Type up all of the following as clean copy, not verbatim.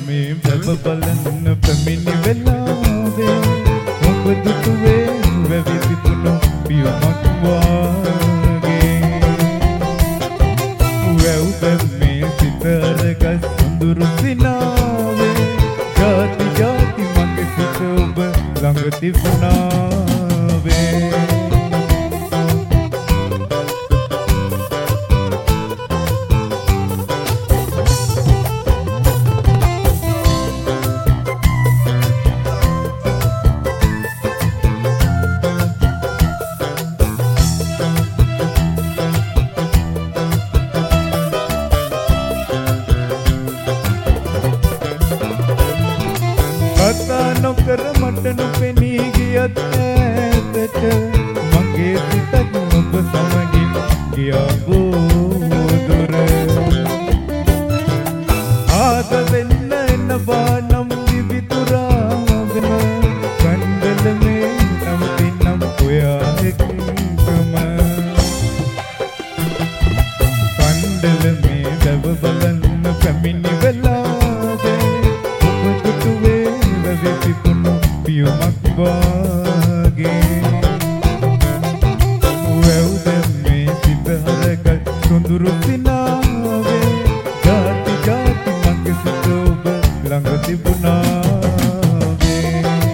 මේ වැව බලන්න පැමිණි වෙලාවේ ඔබ දුටුවේ වැවි පිපුණු පියමක් වාගේ වැව් බැම්මේ සිත අරගත් සොඳුරු සිනාවේ ජාති ජාති මගේ සිත ඔබ ළඟ තිබුණාවේ කතා නොකර මට නොපෙනී ගියත් ඈතට මගේ සිතත් ඔබ සමගින් ගියා දුර ආස වෙන්න එනවා නම් විවිතුරාගෙන කණ්ඩල මේ නම්තිනම් ඔයා එක්කම කණ්ඩල මේ වැව බලන්න පැමිණි වෙලාවේ ඔබ දුටුවේ පිපුණු පියමක් වාගේ වැව් දැම්මේ සිත හරගත් සොඳුරු සිනාවේ ජාති ජාති මගේ සිත ඔබ ළඟ තිබුණාවේ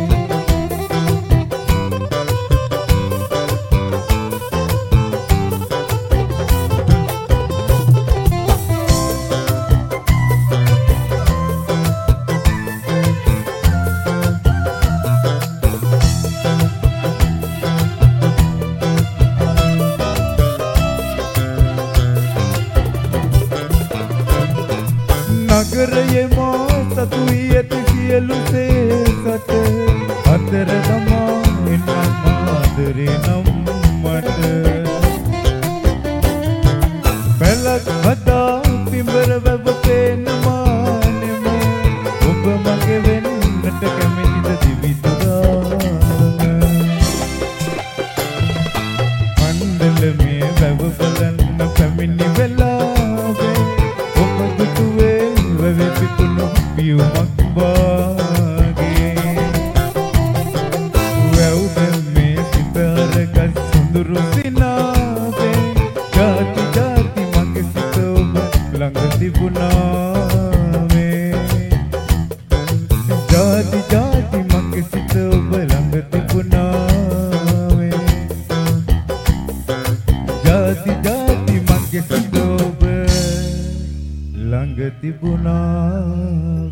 නගරයේ මා සතුයි ඇති සියලු සේසත අතර තමා එනම් ආදරේ නම් මට පැලක් හදා පිඹර වැව පේනවා නෙම ඔබ මගේ වෙන්නට කැමතිද දිවිතුරා කණ්ඩල මේ වැව බලන්න පැමිණි වෙලාවේ ඔබ දුටුවේ වැවි පිපුණු පියමක් වාගේ වැව් දැම්මේ සිත අරගත් සොඳුරු සිනාවේ ජාති ජාති මගේ සිත ඔබ ළඟ තිබුණාවේ ජාති ජාති මගේ සිත ඔබ ළඟ තිබුණාවේ ජාති ජාති මගේ සිත ඔබ ළඟ තිබුණා